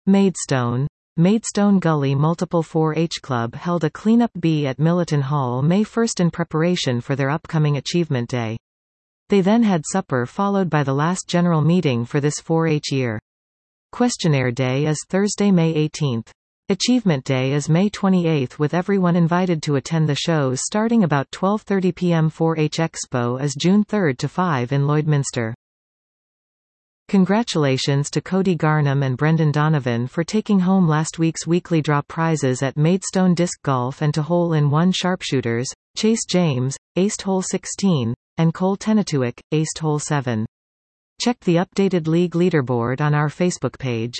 Maidstone. Maidstone Gully Multiple 4-H Club held a cleanup bee at Milliton Hall May 1 in preparation for their upcoming Achievement Day. They then had supper followed by the last general meeting for this 4-H year. Questionnaire Day is Thursday, May 18. Achievement Day is May 28 with everyone invited to attend the shows starting about 12:30 p.m. 4-H Expo is June 3 to 5 in Lloydminster. Congratulations to Cody Garnham and Brendan Donovan for taking home last week's weekly draw prizes at Maidstone Disc Golf and to Hole-in-One Sharpshooters, Chase James, aced hole 16, and Cole Tenatuic, aced hole 7. Check the updated league leaderboard on our Facebook page.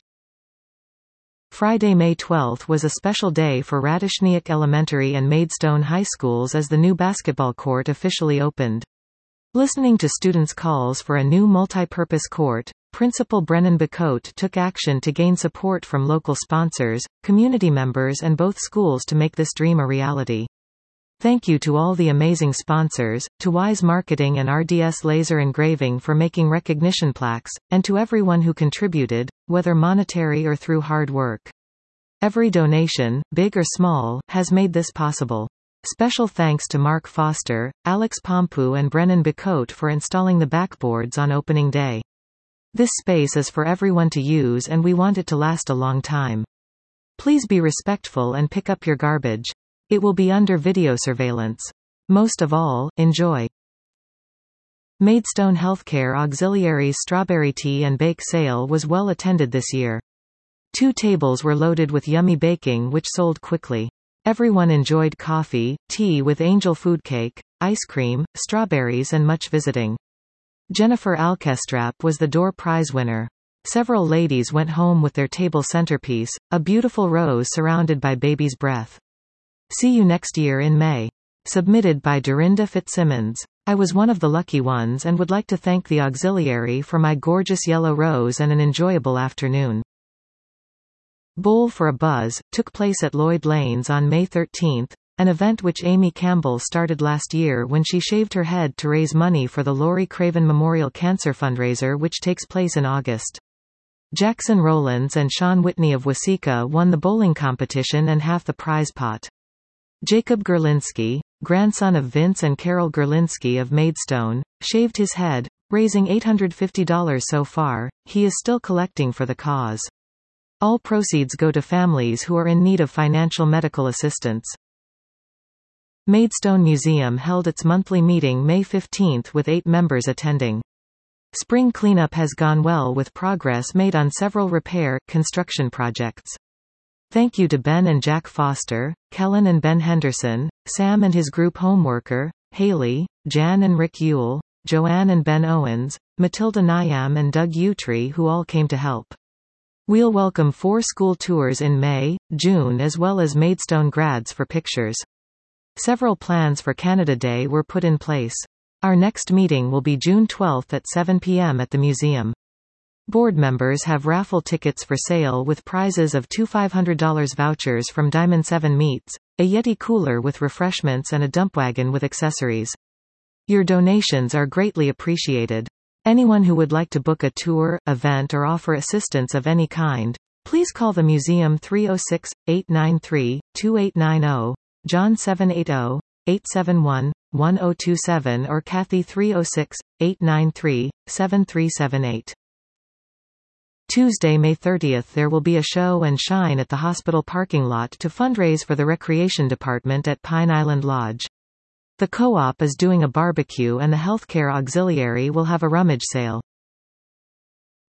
Friday, May 12 was a special day for Radishniak Elementary and Maidstone High Schools as the new basketball court officially opened. Listening to students' calls for a new multi-purpose court, Principal Brennan Bacote took action to gain support from local sponsors, community members and both schools to make this dream a reality. Thank you to all the amazing sponsors, to Wise Marketing and RDS Laser Engraving for making recognition plaques, and to everyone who contributed, whether monetary or through hard work. Every donation, big or small, has made this possible. Special thanks to Mark Foster, Alex Pompu and Brennan Bacote for installing the backboards on opening day. This space is for everyone to use and we want it to last a long time. Please be respectful and pick up your garbage. It will be under video surveillance. Most of all, enjoy. Maidstone Healthcare Auxiliaries Strawberry Tea and Bake Sale was well attended this year. 2 tables were loaded with yummy baking which sold quickly. Everyone enjoyed coffee, tea with angel food cake, ice cream, strawberries and much visiting. Jennifer Alkestrap was the door prize winner. Several ladies went home with their table centerpiece, a beautiful rose surrounded by baby's breath. See you next year in May. Submitted by Dorinda Fitzsimmons. I was one of the lucky ones and would like to thank the auxiliary for my gorgeous yellow rose and an enjoyable afternoon. Bowl for a Buzz took place at Lloyd Lanes on May 13, an event which Amy Campbell started last year when she shaved her head to raise money for the Laurie Craven Memorial Cancer Fundraiser which takes place in August. Jackson Rowlands and Sean Whitney of Waseca won the bowling competition and half the prize pot. Jacob Gerlinski, grandson of Vince and Carol Gerlinski of Maidstone, shaved his head, raising $850 so far. He is still collecting for the cause. All proceeds go to families who are in need of financial medical assistance. Maidstone Museum held its monthly meeting May 15 with 8 members attending. Spring cleanup has gone well with progress made on several construction projects. Thank you to Ben and Jack Foster, Kellen and Ben Henderson, Sam and his group Homeworker, Haley, Jan and Rick Yule, Joanne and Ben Owens, Matilda Nyam and Doug Utri who all came to help. We'll welcome 4 school tours in May, June as well as Maidstone grads for pictures. Several plans for Canada Day were put in place. Our next meeting will be June 12 at 7 p.m. at the museum. Board members have raffle tickets for sale with prizes of 2 $500 vouchers from Diamond 7 Meats, a Yeti cooler with refreshments and a dump wagon with accessories. Your donations are greatly appreciated. Anyone who would like to book a tour, event or offer assistance of any kind, please call the museum 306-893-2890, John 780-871-1027 or Kathy 306-893-7378. Tuesday, May 30, there will be a show and shine at the hospital parking lot to fundraise for the Recreation Department at Pine Island Lodge. The co-op is doing a barbecue and the Healthcare Auxiliary will have a rummage sale.